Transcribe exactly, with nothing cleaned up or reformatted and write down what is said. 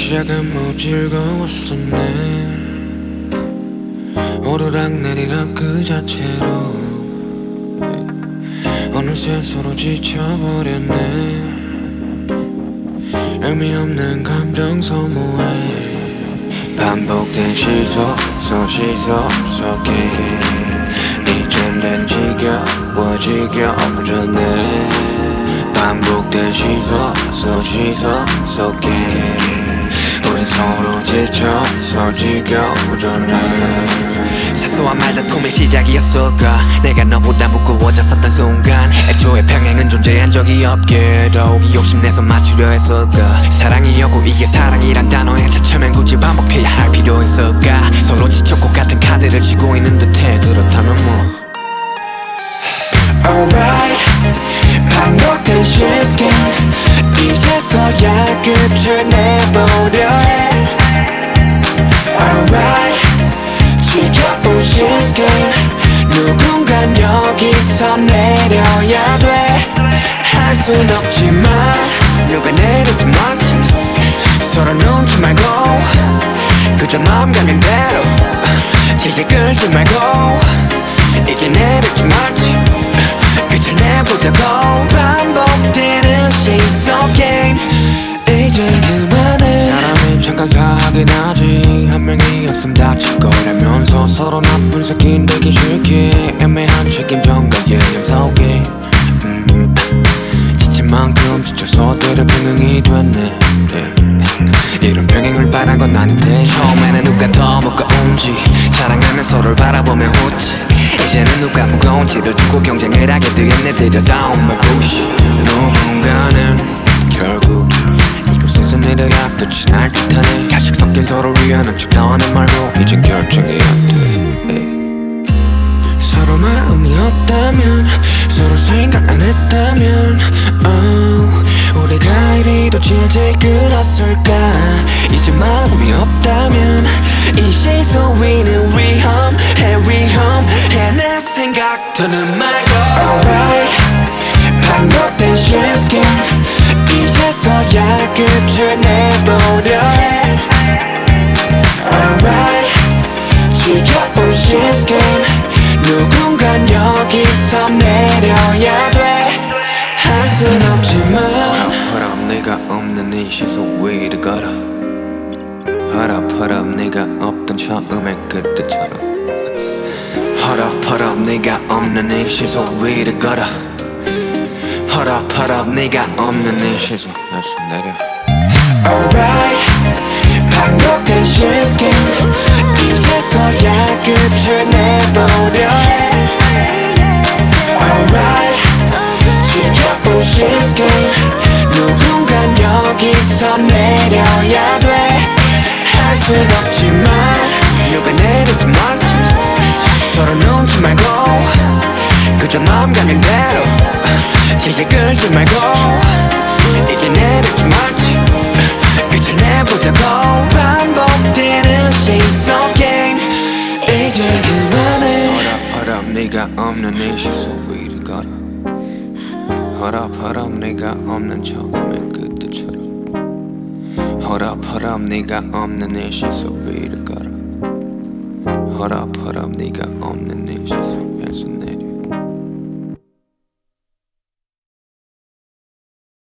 시작은 뭐 즐거웠었네. 오르락 내리락 그 자체로 어느새 서로 지쳐버렸네. 의미 없는 감정 소모에 반복된 시속 속 시속 속에 이젠 난 지겨워 지겨워졌네. 반복된 시속 속 시속 속에 우린 서로 지쳐서 지겨워졌네. 사소한 말다툼의 시작이었을까. 내가 너보다 무거워졌었던 순간 애초에 평행은 존재한 적이 없게 더욱이 욕심내서 맞추려 했을까. 사랑이었고 이게 사랑이란 단어에 차츰엔 굳이 반복해야 할 필요 있을까. 서로 지쳤고 같은 카드를 쥐고 있는 듯해. 그렇다면 뭐 Alright, 반복된 시스템 이제서야 끝을 내보려 해. Alright, 지겨운 시스템 누군간 여기서 내려야 돼. 할 순 없지만 누가 내리든 말든 서로 눈치 말고 그저 마음 가는 대로 질질 끌지 말고 이제 내리지 말지 끝을 내보자고. 반복되는 시속 게임 이젠 그만해. 사람이 잠깐 사하긴 하지. 한 명이 없음 다칠 거라면서 서로 나쁜 새끼 되기 싫게 애매한 책임전과 예념 속에 음, 지친 만큼 지쳐서 때려 평행이 됐네. yeah. 이런 평행을 바란 건 아닌데 처음에는 누가 더 무거운지 자랑하며 서로를 바라보며 웃지. 이제는 누가 무거운지를 두고 경쟁을 하게 되었네. 들여다온 말 부시. 누군가는 결국 이곳에서 내려야 끝이 날 듯하네. 가식 섞인 서로 위하는 척 나와는 말로 이젠 결정이 안 돼. 서로 마음이 없다면 서로 생각 안 했다면 oh, 우리가 이리도 질질 끌었을까. 이제 마음이 없다면 이 시속 위는 위험해 위험해. 내 생각 더는 말고 Alright, 반복된 시스템 이제서야 끝을 내보려 해. Alright, 지겨운 시스템 누군간 여기서 내려야 돼. 할 순 없지만 Hold up, 네가 없는 이 시속 위를 걸어. Hold up, hold up, 네가 없던 처음의 그때처럼. Hold up, hold up, 네가 없는 이 시속 위를 걸어. Hold up, hold up, 네가 없는 이 시속 다시 내려. Alright, 반복된 시스템 이제서야 끝을 내보려 해. Alright, 지겨운 시스템 누군간 여기서 내려야 돼. 할 순 없지만 누가 내리든 말든 서로 눈치 말고 그저 마음 가는 대로 질질 끌지 말고 이제 내리지 말지 끝을 내보자고. 반복되는 시속 게임 이제 그만해. Hold up, hold up, 네가 없는 이 시속 위를 걸어. Hold up, hold up, 네가 없는 처음의 그때처럼. Hold up, hold up, 네가 없는 이 시속 위를 걸어. Hold up, hold up, 네가 없는